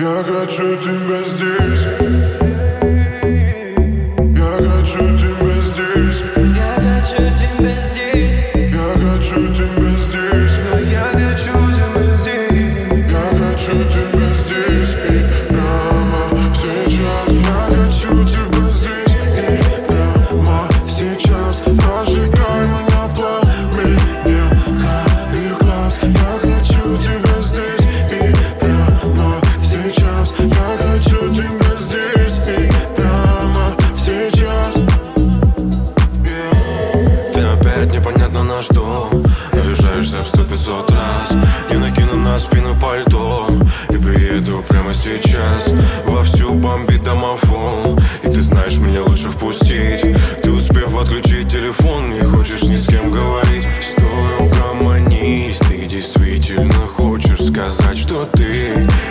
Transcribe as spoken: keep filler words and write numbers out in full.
Я хочу тебя здесь. Я хочу тебя здесь. Я хочу тебя здесь. Я хочу тебя здесь. Но я хочу тебя здесь. Я хочу тебя здесь и прямо сейчас. Я хочу тебя здесь и прямо сейчас. Прожигай меня пламенем карих глаз. Я хочу тебя здесь и прямо сейчас. Я хочу тебя здесь и прямо сейчас. Ты опять непонятно на что обижаешься в сто пятьсот раз. Я накину на спину пальто и приеду прямо сейчас. Вовсю бомбит домофон, и ты знаешь, меня лучше впустить. Ты, успев отключить телефон, не хочешь ни с кем говорить. Стой, угомонись, ты действительно хочешь сказать, что ты